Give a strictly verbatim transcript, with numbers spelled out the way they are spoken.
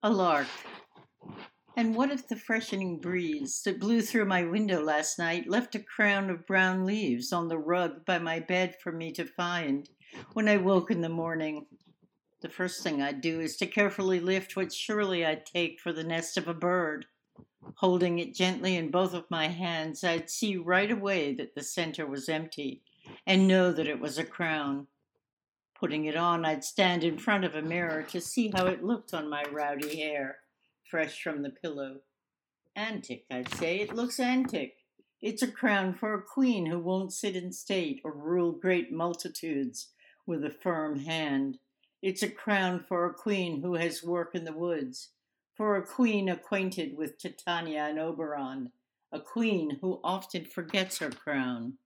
A lark. And what if the freshening breeze that blew through my window last night left a crown of brown leaves on the rug by my bed for me to find when I woke in the morning? The first thing I'd do is to carefully lift what surely I'd take for the nest of a bird. Holding it gently in both of my hands, I'd see right away that the center was empty and know that it was a crown. Putting it on, I'd stand in front of a mirror to see how it looked on my rowdy hair, fresh from the pillow. Antic, I'd say. It looks antic. It's a crown for a queen who won't sit in state or rule great multitudes with a firm hand. It's a crown for a queen who has work in the woods, for a queen acquainted with Titania and Oberon, a queen who often forgets her crown.